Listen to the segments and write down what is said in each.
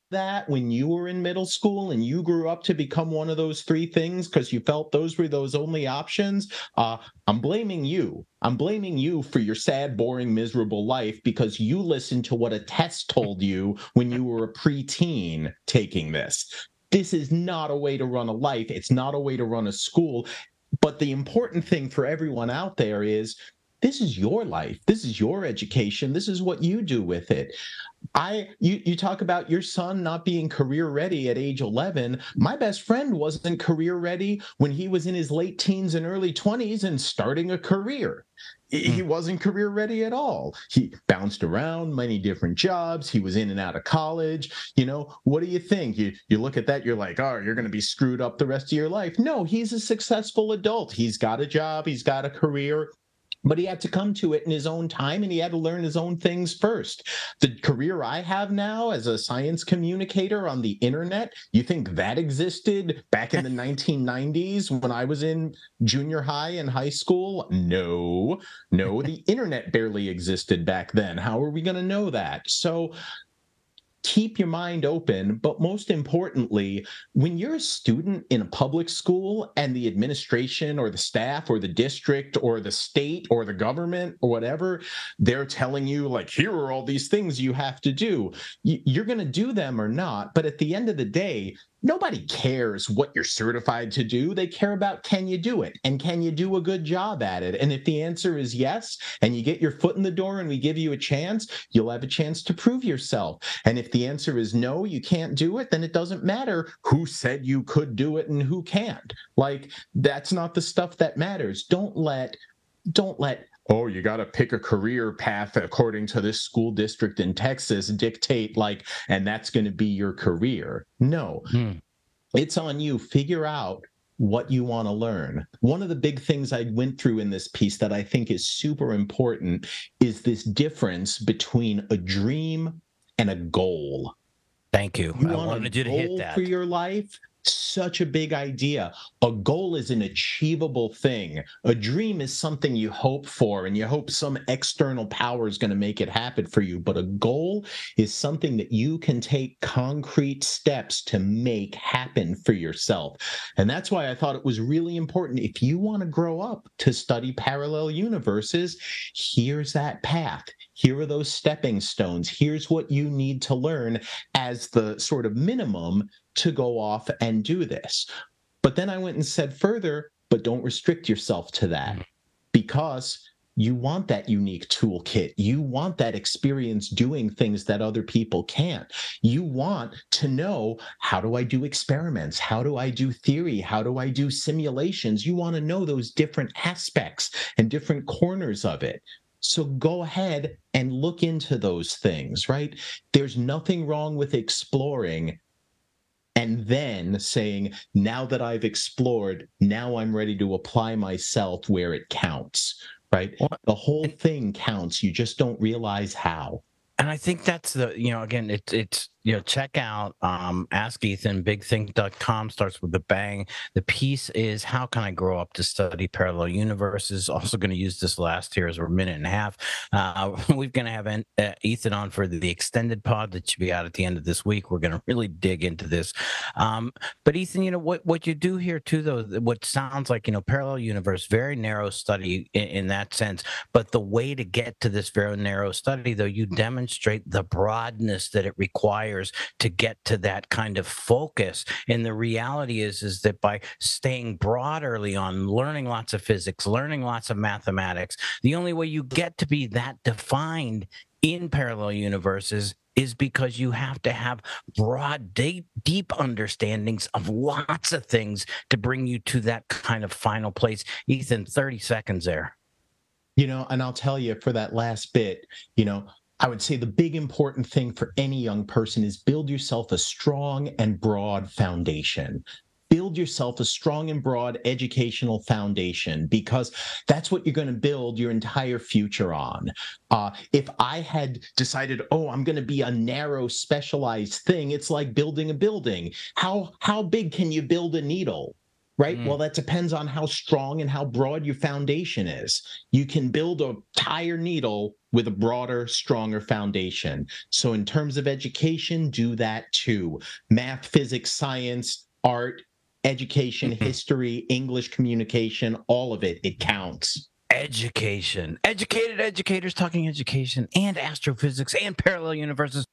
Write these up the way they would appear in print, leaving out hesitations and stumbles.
that when you were in middle school and you grew up to become one of those three things because you felt those were those only options, I'm blaming you. I'm blaming you for your sad, boring, miserable life because you listened to what a test told you when you were a preteen taking this. This is not a way to run a life. It's not a way to run a school. But the important thing for everyone out there is this is your life. This is your education. This is what you do with it. You talk about your son not being career ready at age 11. My best friend wasn't career ready when he was in his late teens and early 20s and starting a career. He wasn't career ready at all. He bounced around many different jobs. He was in and out of college. What do you think? You look at that, you're like, oh, you're going to be screwed up the rest of your life. No, he's a successful adult. He's got a job. He's got a career. But he had to come to it in his own time, and he had to learn his own things first. The career I have now as a science communicator on the internet, you think that existed back in the 1990s when I was in junior high and high school? No, the internet barely existed back then. How are we going to know that? So keep your mind open, but most importantly, when you're a student in a public school and the administration or the staff or the district or the state or the government or whatever, they're telling you, like, here are all these things you have to do. You're going to do them or not, but at the end of the day, nobody cares what you're certified to do. They care about, can you do it? And can you do a good job at it? And if the answer is yes, and you get your foot in the door and we give you a chance, you'll have a chance to prove yourself. And if the answer is no, you can't do it, then it doesn't matter who said you could do it and who can't. Like, that's not the stuff that matters. Don't let, oh, you got to pick a career path according to this school district in Texas dictate, like, and that's going to be your career. No, it's on you. Figure out what you want to learn. One of the big things I went through in this piece that I think is super important is this difference between a dream and a goal. Thank you. You I want wanted a you to hit goal that. for your life? Such a big idea. A goal is an achievable thing. A dream is something you hope for, and you hope some external power is going to make it happen for you. But a goal is something that you can take concrete steps to make happen for yourself. And that's why I thought it was really important. If you want to grow up to study parallel universes, here's that path. Here are those stepping stones. Here's what you need to learn as the sort of minimum to go off and do this. But then I went and said further, but don't restrict yourself to that, because you want that unique toolkit. You want that experience doing things that other people can't. You want to know, how do I do experiments? How do I do theory? How do I do simulations? You want to know those different aspects and different corners of it. So go ahead and look into those things, right? There's nothing wrong with exploring and then saying, now that I've explored, now I'm ready to apply myself where it counts, right? The whole thing counts. You just don't realize how. And I think that's the, again, it's check out Ask Ethan. Bigthink.com starts with a bang. The piece is, how can I grow up to study parallel universes? Also going to use this last here as a minute and a half. We're going to have Ethan on for the extended pod that should be out at the end of this week. We're going to really dig into this. But Ethan, what you do here too, though, what sounds like, parallel universe, very narrow study in that sense. But the way to get to this very narrow study, though, you demonstrate the broadness that it requires to get to that kind of focus. And the reality is that by staying broad early on, learning lots of physics, learning lots of mathematics, the only way you get to be that defined in parallel universes is because you have to have broad, deep understandings of lots of things to bring you to that kind of final place. Ethan, 30 seconds there. And I'll tell you, for that last bit, I would say the big important thing for any young person is build yourself a strong and broad foundation. Build yourself a strong and broad educational foundation, because that's what you're going to build your entire future on. If I had decided, I'm going to be a narrow, specialized thing, it's like building a building. How big can you build a needle? right? Well, Mm. that depends on how strong and how broad your foundation is. You can build a tire needle with a broader, stronger foundation. So, in terms of education, do that too. Math, physics, science, art, education, history, English communication, all of it, it counts. Education. Educated educators talking education and astrophysics and parallel universes.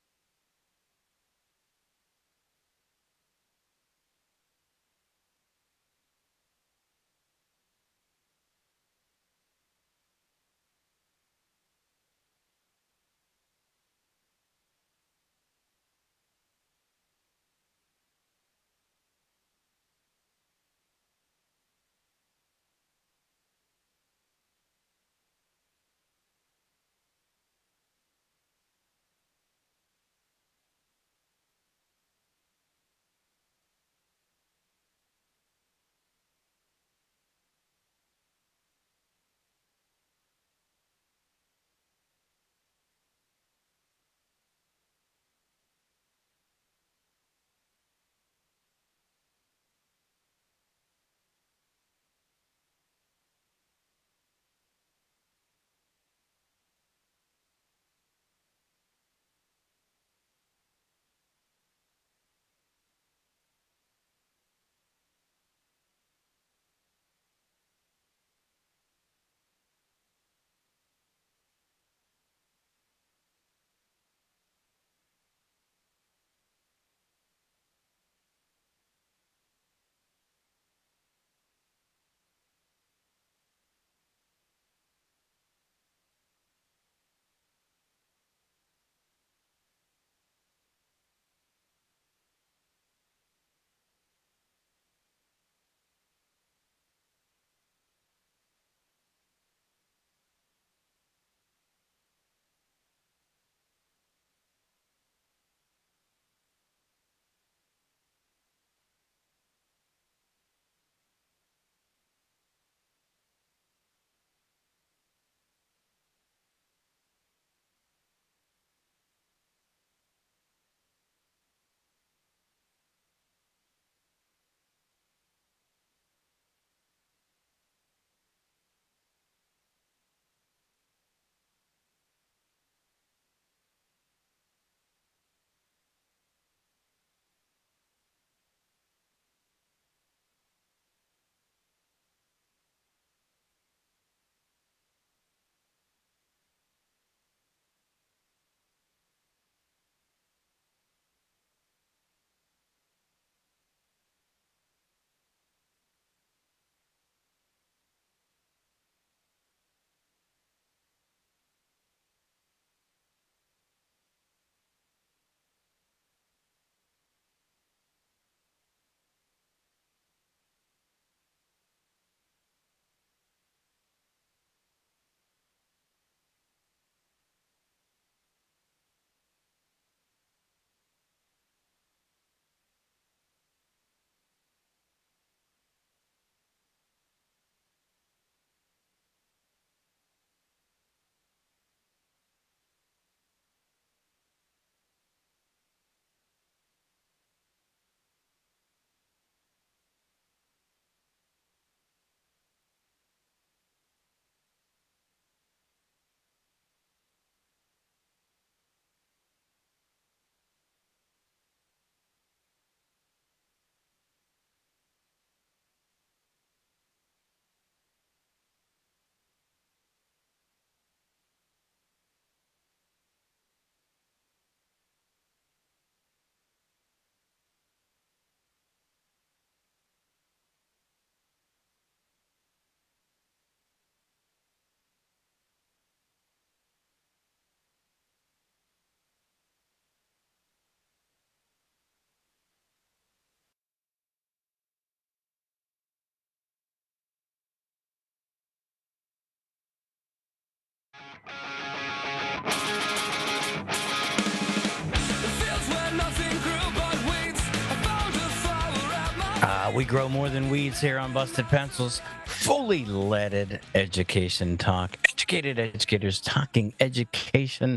We grow more than weeds here on Busted Pencils. Fully leaded education talk. Educated educators talking education.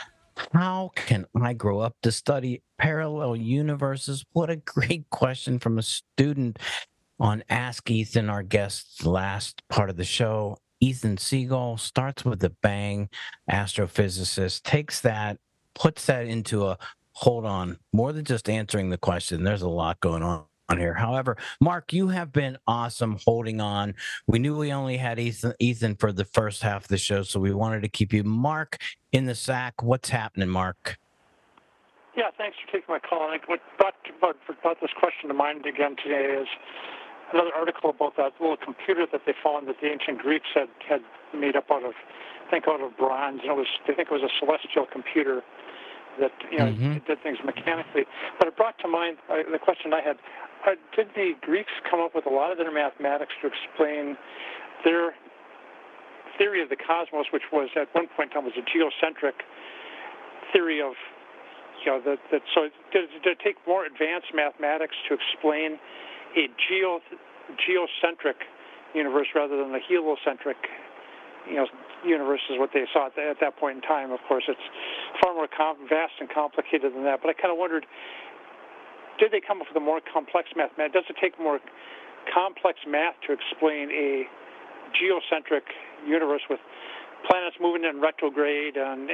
How can I grow up to study parallel universes? What a great question from a student. on Ask Ethan, our guest, last part of the show. Ethan Siegel starts with a bang, astrophysicist, takes that, puts that into a hold on, more than just answering the question. There's a lot going on here. However, Mark, you have been awesome holding on. We knew we only had Ethan for the first half of the show, so we wanted to keep you. Mark in the sack. What's happening, Mark? Yeah, thanks for taking my call. And what brought this question to mind again today is another article about that little computer that they found that the ancient Greeks had made up out of bronze. And they think it was a celestial computer that it did things mechanically. But it brought to mind the question I had: did the Greeks come up with a lot of their mathematics to explain their theory of the cosmos, which was at one point in time was a geocentric theory of so did it take more advanced mathematics to explain a geocentric universe rather than the heliocentric universe is what they saw at that point in time. Of course, it's far more vast and complicated than that. But I kind of wondered, did they come up with a more complex mathematics? Does it take more complex math to explain a geocentric universe with planets moving in retrograde and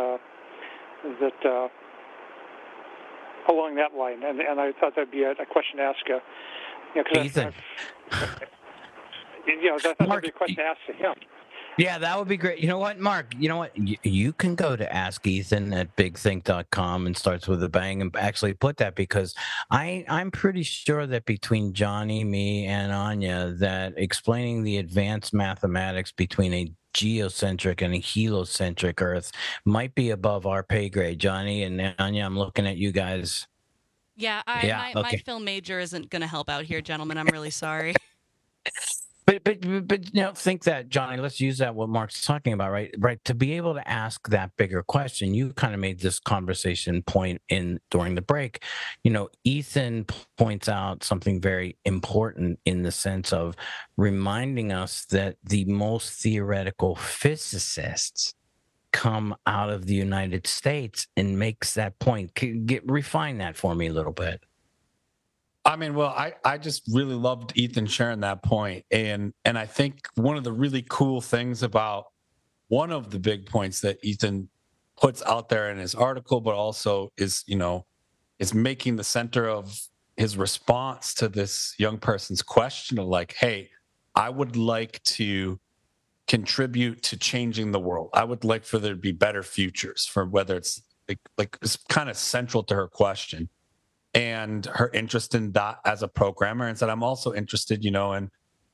that along that line? And I thought that'd be a question to ask you. Ethan. I thought that'd be a question to ask to him. Yeah, that would be great. You know what, Mark? You know what? You can go to Ask Ethan at bigthink.com and starts with a bang and actually put that, because I'm pretty sure that between Johnny, me, and Anya, that explaining the advanced mathematics between a geocentric and a heliocentric Earth might be above our pay grade. Johnny and Anya, I'm looking at you guys. Yeah, my film major isn't going to help out here, gentlemen. I'm really sorry. But think that, Johnny, let's use that what Mark's talking about, right? To be able to ask that bigger question, you kind of made this conversation point during the break. Ethan points out something very important in the sense of reminding us that the most theoretical physicists come out of the United States, and makes that point. Refine that for me a little bit. I mean, well, I just really loved Ethan sharing that point. And I think one of the really cool things about one of the big points that Ethan puts out there in his article, but also is making the center of his response to this young person's question of like, hey, I would like to contribute to changing the world. I would like for there to be better futures, for whether it's like it's kind of central to her question. And her interest in that as a programmer, and said, I'm also interested, in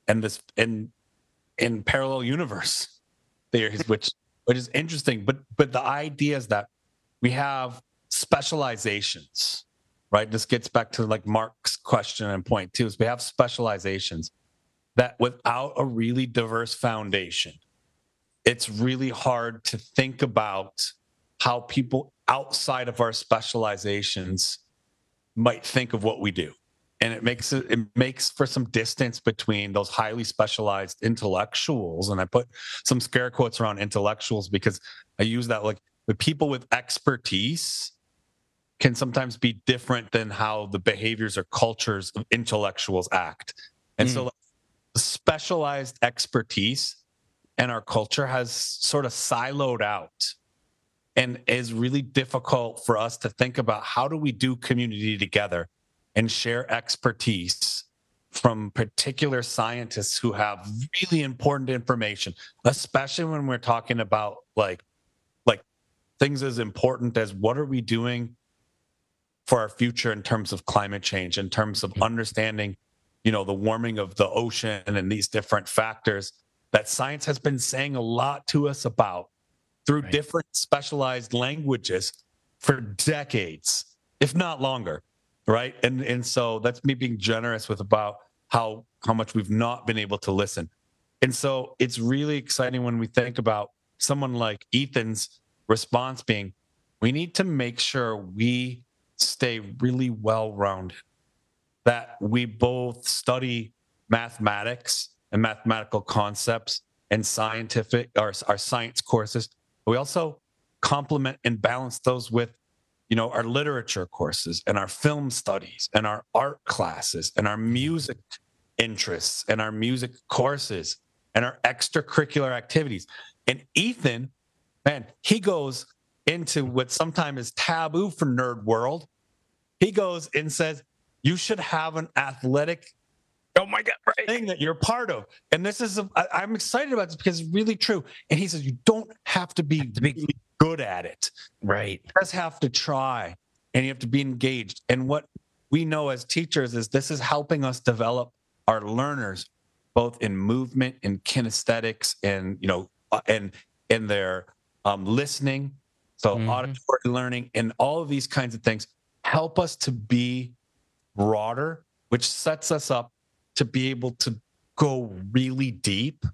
parallel universe theories, which is interesting. But the idea is that we have specializations, right? This gets back to like Mark's question and point too, is we have specializations that without a really diverse foundation, it's really hard to think about how people outside of our specializations might think of what we do. And it makes for some distance between those highly specialized intellectuals. And I put some scare quotes around intellectuals because I use that, like, the people with expertise can sometimes be different than how the behaviors or cultures of intellectuals act. And so specialized expertise and our culture has sort of siloed out, and is really difficult for us to think about how do we do community together and share expertise from particular scientists who have really important information, especially when we're talking about like things as important as what are we doing for our future in terms of climate change, in terms of understanding, the warming of the ocean and these different factors that science has been saying a lot to us about through different specialized languages for decades, if not longer, right? And so that's me being generous with about how much we've not been able to listen. And so it's really exciting when we think about someone like Ethan's response being, we need to make sure we stay really well-rounded, that we both study mathematics and mathematical concepts and our science courses. We also complement and balance those with, our literature courses and our film studies and our art classes and our music interests and our music courses and our extracurricular activities. And Ethan, man, he goes into what sometimes is taboo for nerd world. He goes and says, you should have an athletic thing that you're part of. And this is, I'm excited about this because it's really true. And he says, you don't have to be really good at it. Right. You just have to try and you have to be engaged. And what we know as teachers is this is helping us develop our learners, both in movement and kinesthetics and, and in their listening. So auditory learning and all of these kinds of things help us to be broader, which sets us up to be able to go really deep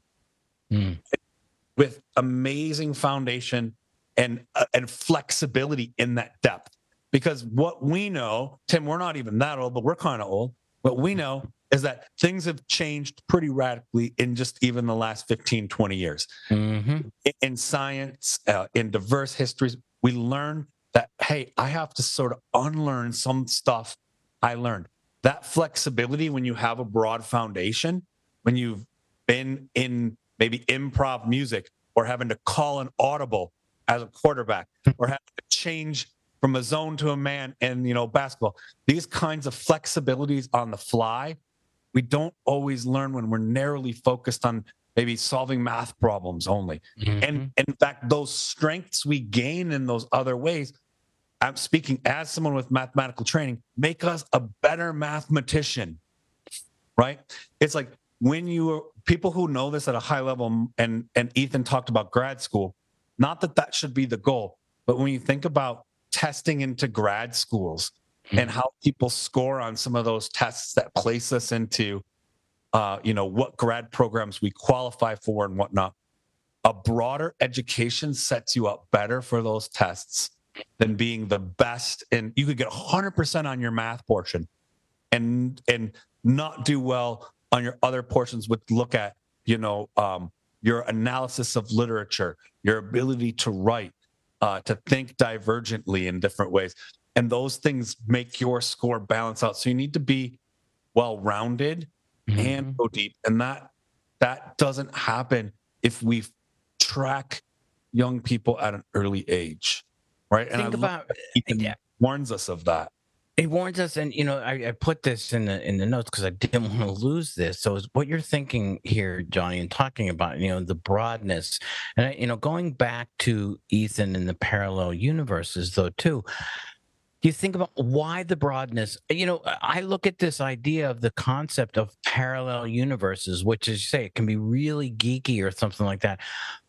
with amazing foundation and flexibility in that depth. Because what we know, Tim, we're not even that old, but we're kind of old. What we know is that things have changed pretty radically in just even the last 15, 20 years. In science, in diverse histories, we learn that, hey, I have to sort of unlearn some stuff I learned. That flexibility when you have a broad foundation, when you've been in maybe improv music or having to call an audible as a quarterback or having to change from a zone to a man in, basketball, these kinds of flexibilities on the fly, we don't always learn when we're narrowly focused on maybe solving math problems only. And in fact, those strengths we gain in those other ways, I'm speaking as someone with mathematical training, make us a better mathematician, right? It's like people who know this at a high level, and Ethan talked about grad school, not that should be the goal, but when you think about testing into grad schools and how people score on some of those tests that place us into, what grad programs we qualify for and whatnot, a broader education sets you up better for those tests than being the best. And you could get 100% on your math portion and not do well on your other portions, which look at, your analysis of literature, your ability to write, to think divergently in different ways. And those things make your score balance out. So you need to be well-rounded and go deep. And that doesn't happen if we track young people at an early age. Right. And Think about Ethan warns us of that. It warns us, and I put this in the notes because I didn't want to lose this. So what you're thinking here, Johnny, and talking about the broadness, and going back to Ethan and the parallel universes, though, too. You think about why the broadness. I look at this idea of the concept of parallel universes, which is, say, it can be really geeky or something like that.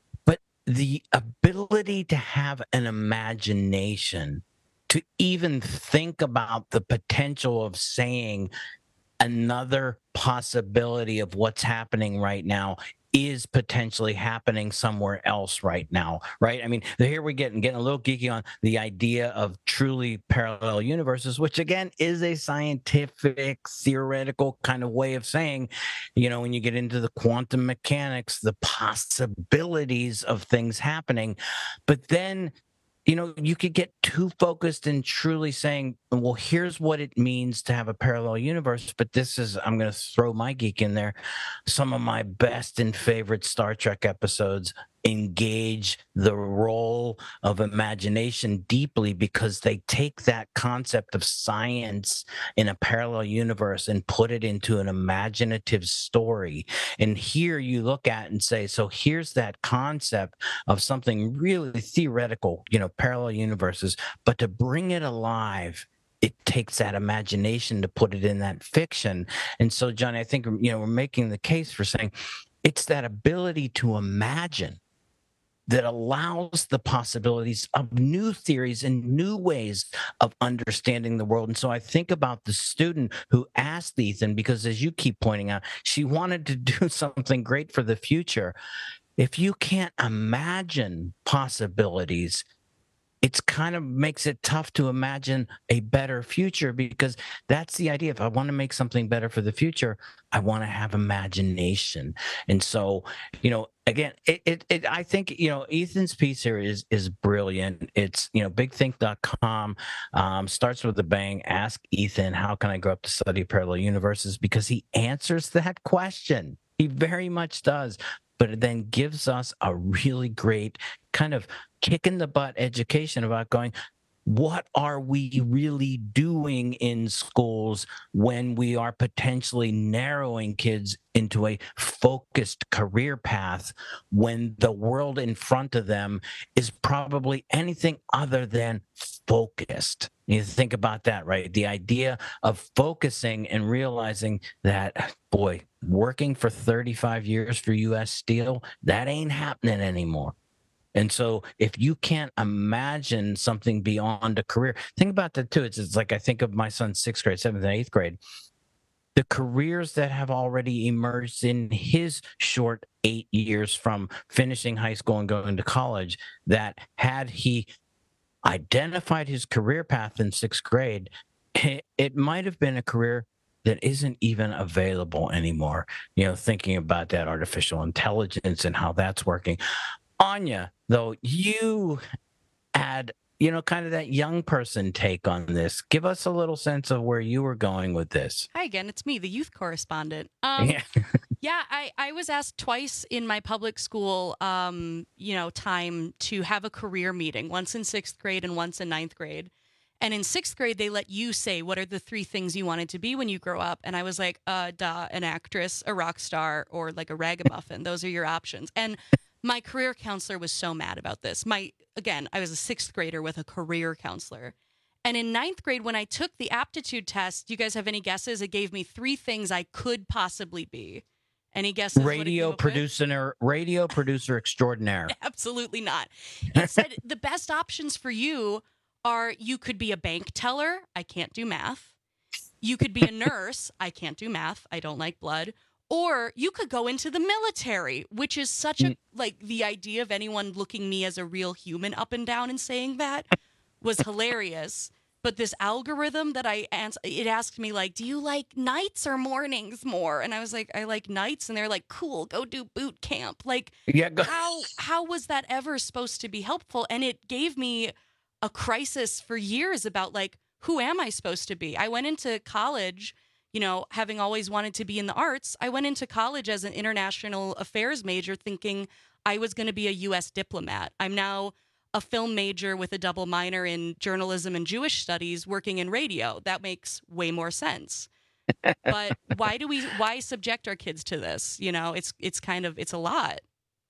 The ability to have an imagination, to even think about the potential of saying another possibility of what's happening right now is potentially happening somewhere else right now, right? I mean, here we getting a little geeky on the idea of truly parallel universes, which again is a scientific, theoretical kind of way of saying, when you get into the quantum mechanics, the possibilities of things happening. But then you could get too focused in truly saying, well, here's what it means to have a parallel universe. But I'm going to throw my geek in there. Some of my best and favorite Star Trek episodes engage the role of imagination deeply because they take that concept of science in a parallel universe and put it into an imaginative story. And here you look at and say, so here's that concept of something really theoretical, parallel universes, but to bring it alive, it takes that imagination to put it in that fiction. And so, Johnny, I think, we're making the case for saying it's that ability to imagine that allows the possibilities of new theories and new ways of understanding the world. And so I think about the student who asked Ethan, because as you keep pointing out, she wanted to do something great for the future. If you can't imagine possibilities, it's kind of makes it tough to imagine a better future, because that's the idea. If I want to make something better for the future, I want to have imagination. And so, again, I think, Ethan's piece here is brilliant. It's, bigthink.com starts with a bang. Ask Ethan, how can I grow up to study parallel universes? Because he answers that question. He very much does. But it then gives us a really great kind of kick in the butt education about going, what are we really doing in schools when we are potentially narrowing kids into a focused career path when the world in front of them is probably anything other than focused? You think about that, right? The idea of focusing and realizing that, boy, working for 35 years for U.S. Steel, that ain't happening anymore. And so if you can't imagine something beyond a career, think about that too. It's like, I think of my son's 6th grade, 7th and 8th grade, the careers that have already emerged in his short 8 years from finishing high school and going to college, that had he identified his career path in 6th grade, it might have been a career that isn't even available anymore. Thinking about that artificial intelligence and how that's working. Anya, though, you add, kind of that young person take on this. Give us a little sense of where you were going with this. Hi again, it's me, the youth correspondent. Yeah, I was asked twice in my public school, time to have a career meeting, once in 6th grade and once in 9th grade. And in 6th grade, they let you say, what are the 3 things you wanted to be when you grow up? And I was like, an actress, a rock star, or like a ragamuffin. Those are your options. And my career counselor was so mad about this. I was a 6th grader with a career counselor. And in 9th grade, when I took the aptitude test, do you guys have any guesses? It gave me 3 things I could possibly be. Any guesses? Radio producer extraordinaire. Absolutely not. It said the best options for you are, you could be a bank teller. I can't do math. You could be a nurse. I can't do math. I don't like blood. Or you could go into the military, which is such a, the idea of anyone looking me as a real human up and down and saying that was hilarious. But this algorithm that it asked me, like, do you like nights or mornings more? And I was like, I like nights. And they're like, cool, go do boot camp. Like, how was that ever supposed to be helpful? And it gave me a crisis for years about, like, who am I supposed to be? I went into college, having always wanted to be in the arts. I went into college as an international affairs major thinking I was going to be a U.S. diplomat. I'm now a film major with a double minor in journalism and Jewish studies working in radio. That makes way more sense. But why subject our kids to this? It's a lot.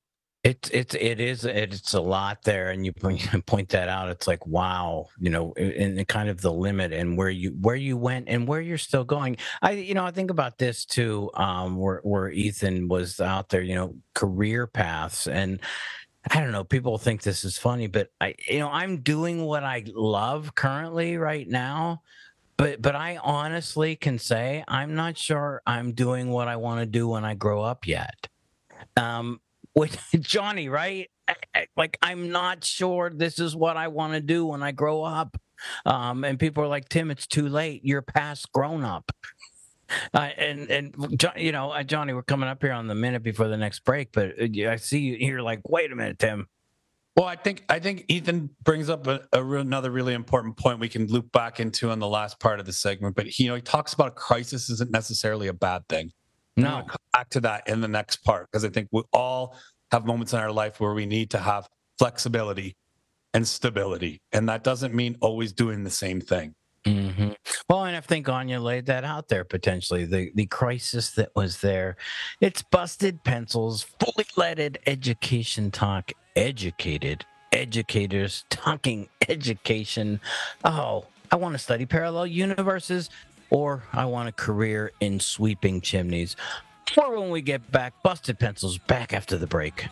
It's a lot there, and you point that out. It's like, wow, and kind of the limit and where you went and where you're still going. I think about this too, where Ethan was out there, career paths, and I don't know, people think this is funny, but I'm doing what I love currently right now. But I honestly can say I'm not sure I'm doing what I want to do when I grow up yet. With Johnny, right? I'm not sure this is what I want to do when I grow up. And people are like, Tim, it's too late. You're past grown up. And Johnny, we're coming up here on the minute before the next break, but I see you. You're like, wait a minute, Tim. Well, I think Ethan brings up another really important point we can loop back into on the last part of the segment. But he talks about a crisis isn't necessarily a bad thing. No, come back to that in the next part, because I think we all have moments in our life where we need to have flexibility and stability, and that doesn't mean always doing the same thing. Mm-hmm. Well, and I think Anya laid that out there potentially. The crisis that was there. It's Busted Pencils, fully leaded education talk, educated educators talking education. Oh, I want to study parallel universes, or I want a career in sweeping chimneys. Or when we get back, Busted Pencils back after the break.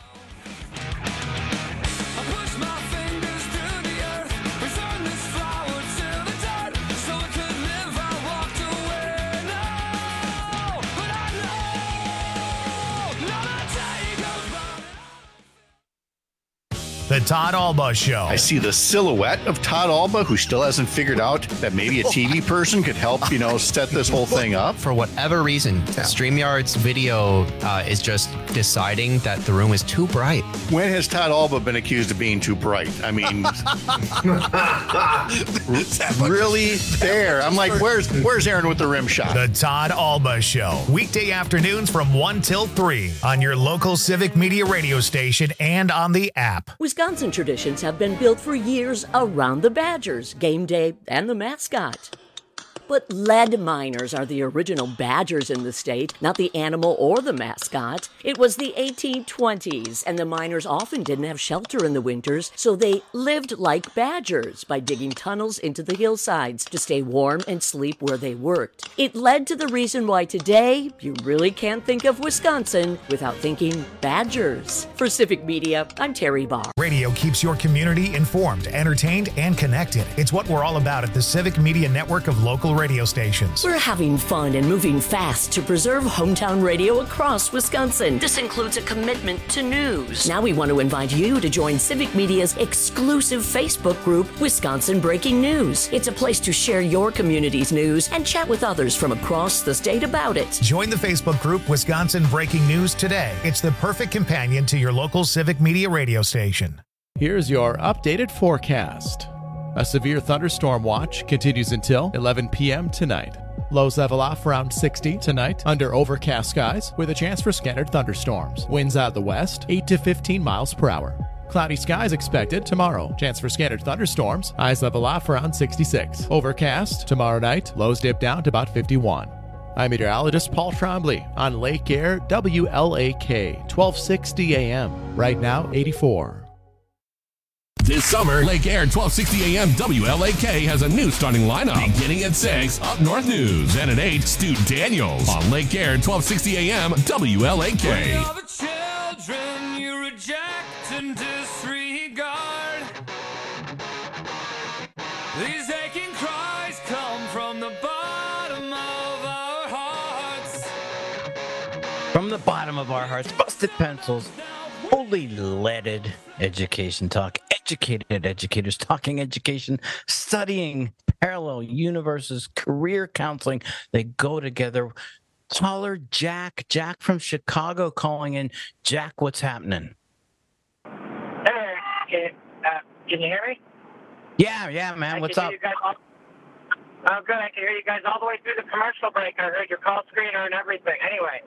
The Todd Alba Show. I see the silhouette of Todd Alba, who still hasn't figured out that maybe a TV person could help, set this whole thing up. For whatever reason, StreamYard's video is just deciding that the room is too bright. When has Todd Alba been accused of being too bright? I mean, really there. I'm like, where's Aaron with the rim shot? The Todd Alba Show. Weekday afternoons from 1 till 3 on your local Civic Media radio station and on the app. Wisconsin traditions have been built for years around the Badgers, game day, and the mascot. But lead miners are the original Badgers in the state, not the animal or the mascot. It was the 1820s, and the miners often didn't have shelter in the winters, so they lived like badgers by digging tunnels into the hillsides to stay warm and sleep where they worked. It led to the reason why today you really can't think of Wisconsin without thinking Badgers. For Civic Media, I'm Terry Barr. Radio keeps your community informed, entertained, and connected. It's what we're all about at the Civic Media network of local radio stations. We're having fun and moving fast to preserve hometown radio across Wisconsin. This includes a commitment to news. Now we want to invite you to join Civic Media's exclusive Facebook group, Wisconsin Breaking News. It's a place to share your community's news and chat with others from across the state about it. Join the Facebook group Wisconsin Breaking News today. It's the perfect companion to your local Civic Media radio station. Here's your updated forecast. A severe thunderstorm watch continues until 11 p.m. tonight. Lows level off around 60 tonight under overcast skies with a chance for scattered thunderstorms. Winds out of the west, 8 to 15 miles per hour. Cloudy skies expected tomorrow. Chance for scattered thunderstorms. Highs level off around 66. Overcast tomorrow night. Lows dip down to about 51. I'm meteorologist Paul Trombley on Lake Air WLAK 1260 AM. Right now, 84. This summer, Lake Air 1260 AM WLAK has a new starting lineup. Beginning at 6, Up North News. And at 8, Stu Daniels on Lake Air 1260 AM WLAK. All the children you reject and disregard. These aching cries come from the bottom of our hearts. From the bottom of our hearts, busted pencils, fully leaded education talk. Educated educators talking education, studying parallel universes, career counseling. They go together. Caller Jack from Chicago calling in. Jack, what's happening? Hey, can you hear me? Yeah, man. What's up? Oh, good. I can hear you guys all the way through the commercial break. I heard your call screener and everything. Anyway.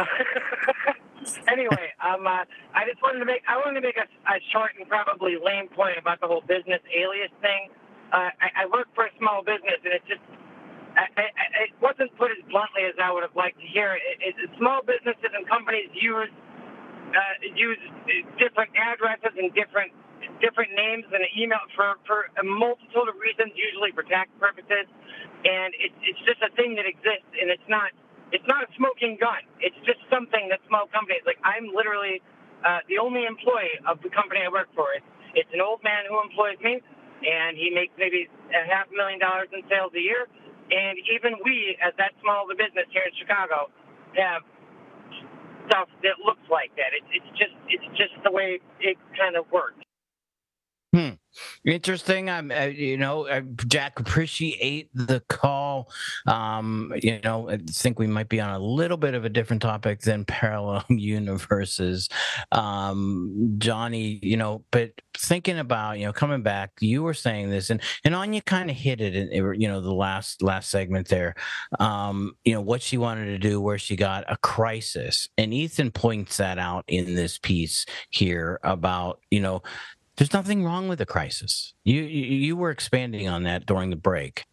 I just wanted to make a short and probably lame point about the whole business alias thing. I work for a small business, and it wasn't put as bluntly as I would have liked to hear it. Small businesses and companies use different addresses and different names and email for a multitude of reasons, usually for tax purposes, and it's just a thing that exists, and it's not a smoking gun. It's just something that small companies, like I'm literally the only employee of the company I work for. It's an old man who employs me, and he makes maybe $500,000 in sales a year. And even we, as that small of a business here in Chicago, have stuff that looks like that. It's just the way it kind of works. Interesting. Jack, appreciate the call. I think we might be on a little bit of a different topic than parallel universes. Johnny, but thinking about, coming back, you were saying this, and Anya kind of hit it in, the last segment there. What she wanted to do, where she got a crisis. And Ethan points that out in this piece here about, there's nothing wrong with the crisis. You were expanding on that during the break.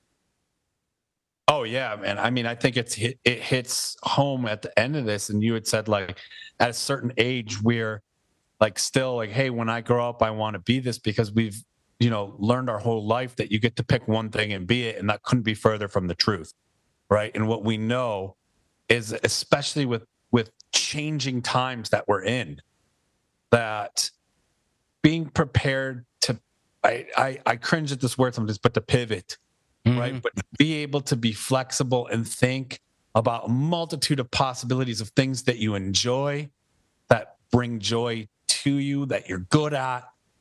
Oh yeah, man. I mean, I think it hits home at the end of this. And you had said, like, at a certain age, we're like still like, hey, when I grow up, I want to be this, because we've learned our whole life that you get to pick one thing and be it, and that couldn't be further from the truth, right? And what we know is, especially with changing times that we're in, that being prepared to, I cringe at this word sometimes, but to pivot, right? But be able to be flexible and think about a multitude of possibilities of things that you enjoy, that bring joy to you, that you're good at,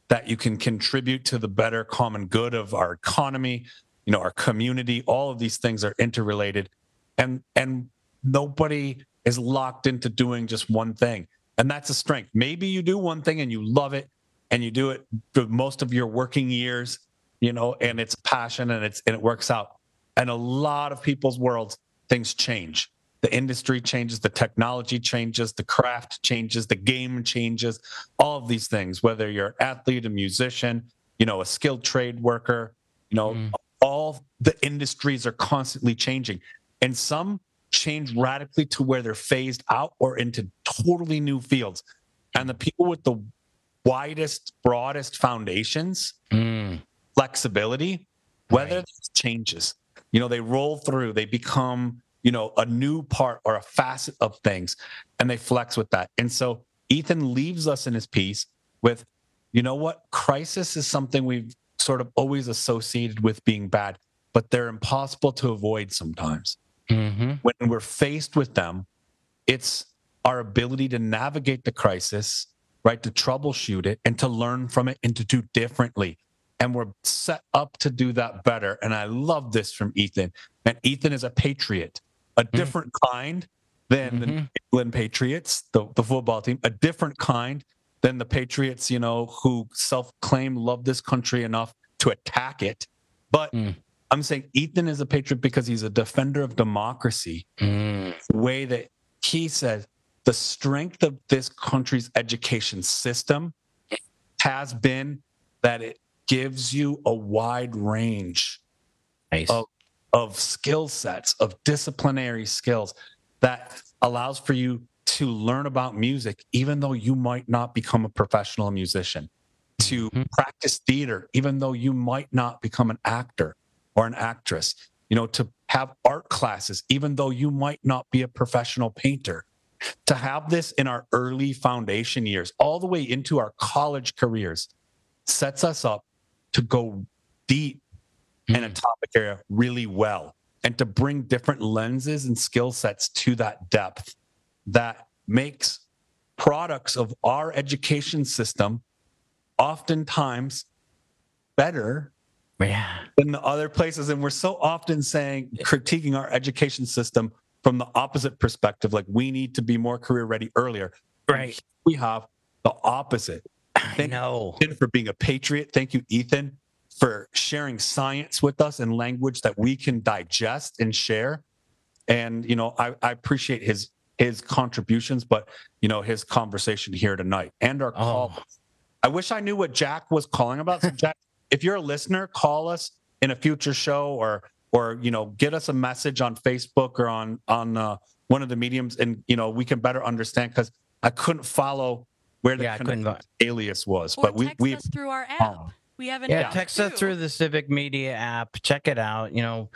that you can contribute to the better common good of our economy, our community. All of these things are interrelated, and nobody is locked into doing just one thing. And that's a strength. Maybe you do one thing and you love it and you do it for most of your working years, and it's passion and it works out. And a lot of people's worlds, things change. The industry changes, the technology changes, the craft changes, the game changes, all of these things, whether you're an athlete, a musician, a skilled trade worker, all the industries are constantly changing. And some change radically to where they're phased out or into totally new fields. And the people with the widest, broadest foundations, flexibility, weather changes. They roll through, they become, a new part or a facet of things, and they flex with that. And so Ethan leaves us in his piece with, crisis is something we've sort of always associated with being bad, but they're impossible to avoid sometimes. When we're faced with them, it's our ability to navigate the crisis, right, to troubleshoot it and to learn from it and to do differently. And we're set up to do that better. And I love this from Ethan. And Ethan is a patriot, a different kind than the England Patriots, the football team, a different kind than the Patriots, who self-claim love this country enough to attack it. But I'm saying Ethan is a patriot because he's a defender of democracy. The way that he says the strength of this country's education system has been that it gives you a wide range of skill sets, of disciplinary skills that allows for you to learn about music, even though you might not become a professional musician, to practice theater, even though you might not become an actor or an actress, to have art classes, even though you might not be a professional painter, to have this in our early foundation years, all the way into our college careers, sets us up to go deep in a topic area really well and to bring different lenses and skill sets to that depth that makes products of our education system oftentimes better than the other places. And we're so often critiquing our education system from the opposite perspective, like we need to be more career ready earlier. Right. We have the opposite. Thank you, Ethan, for being a patriot. Thank you, Ethan, for sharing science with us in language that we can digest and share. And, I appreciate his contributions, but, his conversation here tonight and our call. I wish I knew what Jack was calling about. So Jack, if you're a listener, call us in a future show or get us a message on Facebook or on one of the mediums, and we can better understand, because I couldn't follow where the alias was. Or but text us through our app. We have an app text too. us through the Civic Media app. Check it out.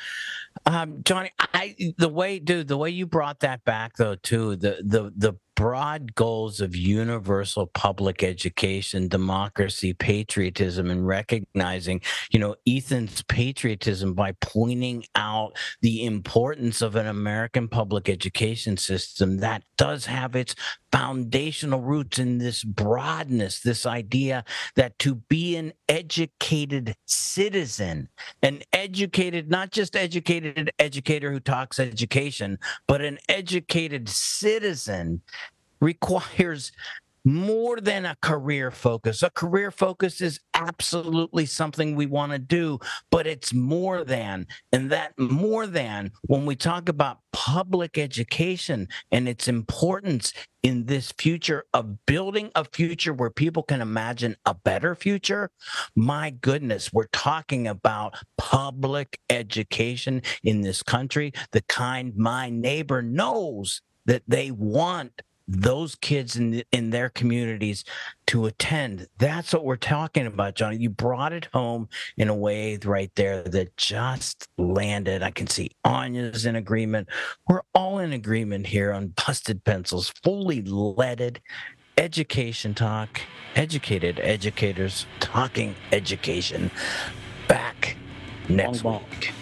Johnny, the way you brought that back though too, the broad goals of universal public education, democracy, patriotism, and recognizing, Ethan's patriotism by pointing out the importance of an American public education system that does have its foundational roots in this broadness, this idea that to be an educated citizen, an educated, not just educated educator who talks education, but an educated citizen requires more than a career focus. A career focus is absolutely something we want to do, but it's more than. And that more than, when we talk about public education and its importance in this future of building a future where people can imagine a better future, my goodness, we're talking about public education in this country, the kind my neighbor knows that they want those kids in their communities to attend. That's what we're talking about, Johnny. You brought it home in a way right there that just landed. I can see Anya's in agreement. We're all in agreement here on Busted Pencils, fully leaded education talk, educated educators talking education. Back next week.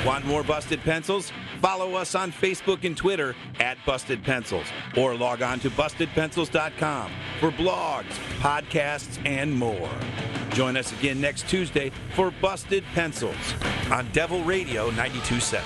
Want more Busted Pencils? Follow us on Facebook and Twitter at Busted Pencils, or log on to bustedpencils.com for blogs, podcasts, and more. Join us again next Tuesday for Busted Pencils on Devil Radio 92.7.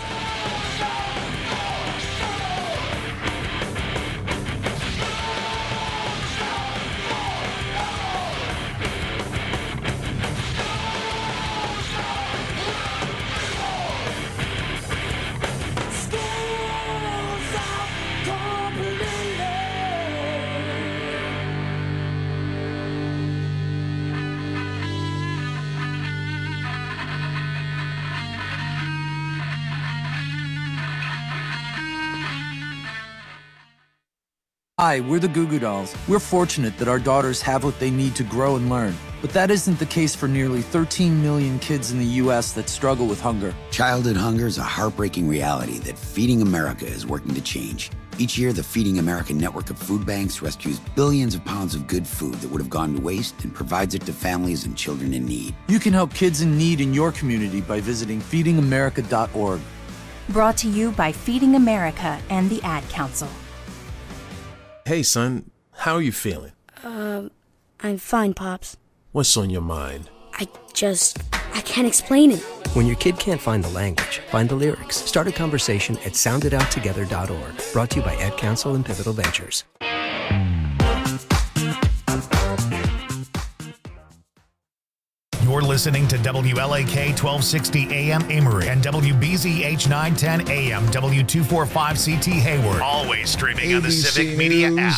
Hi, we're the Goo Goo Dolls. We're fortunate that our daughters have what they need to grow and learn. But that isn't the case for nearly 13 million kids in the U.S. that struggle with hunger. Childhood hunger is a heartbreaking reality that Feeding America is working to change. Each year, the Feeding America network of food banks rescues billions of pounds of good food that would have gone to waste and provides it to families and children in need. You can help kids in need in your community by visiting feedingamerica.org. Brought to you by Feeding America and the Ad Council. Hey, son, how are you feeling? I'm fine, Pops. What's on your mind? I can't explain it. When your kid can't find the language, find the lyrics. Start a conversation at sounditouttogether.org. Brought to you by Ad Council and Pivotal Ventures. You're listening to WLAK 1260 AM Amory and WBZH 910 AM W245CT Hayward. Always streaming on the Civic Media app.